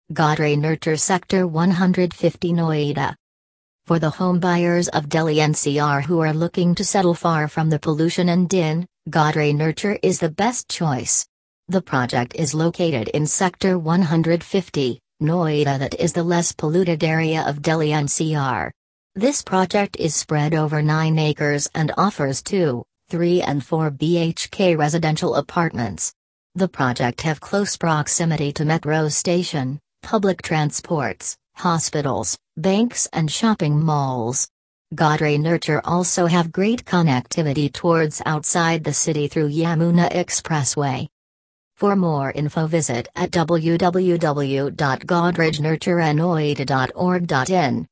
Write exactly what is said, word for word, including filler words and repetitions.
Godrej Nurture Sector one fifty Noida. For the home buyers of Delhi N C R who are looking to settle far from the pollution and din, Godrej Nurture is the best choice. The project is located in Sector one fifty, Noida, that is the less polluted area of Delhi N C R. This project is spread over nine acres and offers two, three and four B H K residential apartments. The project have close proximity to metro station, public transports, hospitals, banks and shopping malls. Godrej Nurture also have great connectivity towards outside the city through Yamuna Expressway. For more info visit at w w w dot godrej nurture noida dot org dot in.